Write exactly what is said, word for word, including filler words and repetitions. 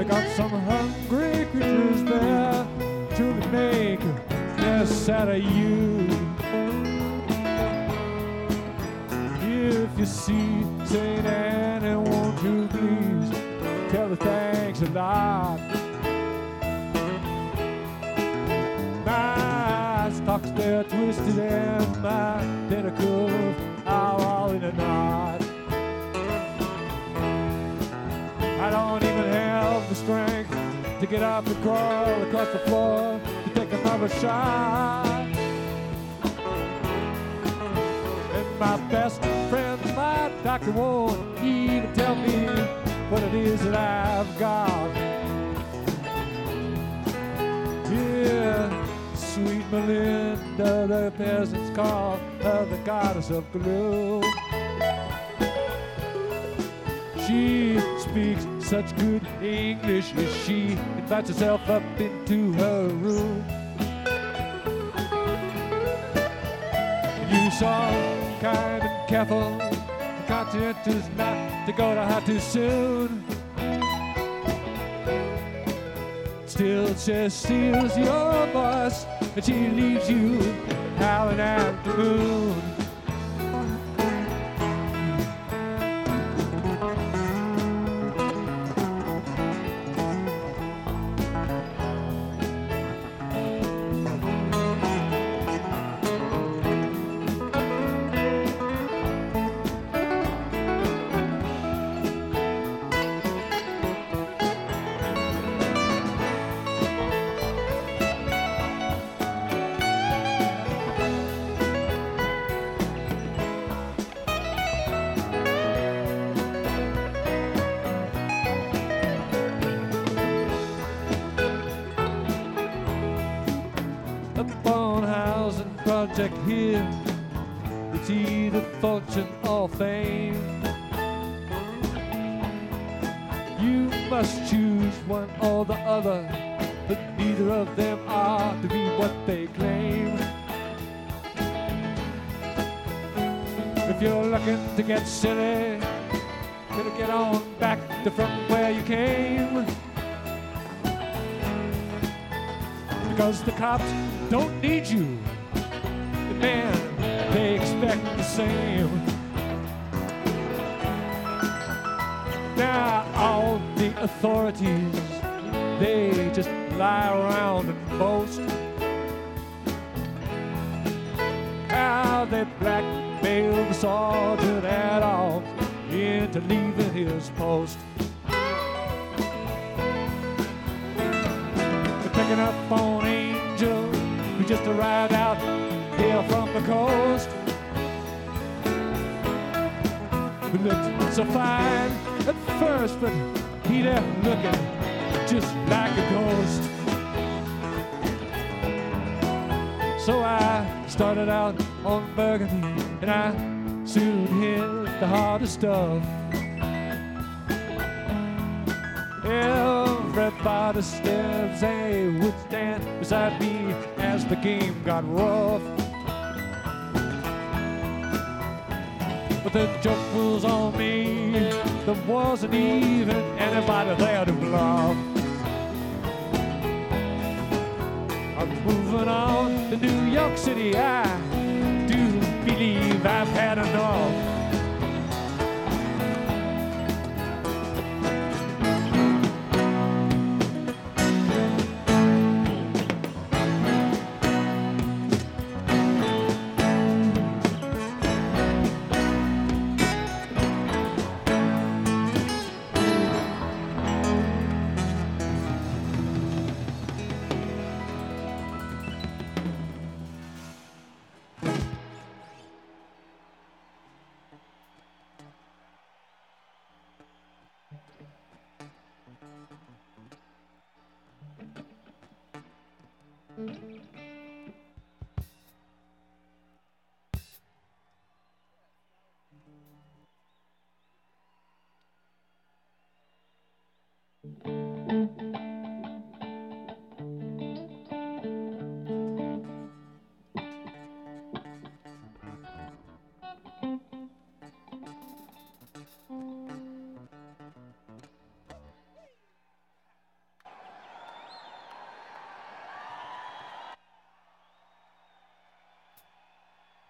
They got some hungry creatures there to make mess out of you. If you see Saint Anne, won't you please tell her thanks a lot. My stocks, they're twisted and my tentacles are all in a knot. I don't even have the strength to get up and crawl across the floor to take another shot. And my best friend, my doctor, won't even tell me what it is that I've got. Yeah, sweet Melinda, the peasants call her the goddess of gloom. She speaks such good English as she invites herself up into her room. And you saw kind and careful, the content is not to go to her too soon. Still she steals your voice and she leaves you howling at the moon. Upon housing project here, it's either fortune or fame. You must choose one or the other, but neither of them are to be what they claim. If you're looking to get silly, better get on back to from where you came. Because the cops don't need you, the man, they expect the same. Now all the authorities, they just lie around and boast how they blackmail the sergeant at all into leaving his post. Picking up on Angel, who just arrived out here from the coast. Who looked so fine at first, but he left looking just like a ghost. So I started out on Burgundy, and I soon hit the hardest stuff. Everybody steps and would stand beside me as the game got rough. But the joke was on me, there wasn't even anybody there to bluff. I'm moving on to New York City, I do believe I've had enough. Mm-hmm.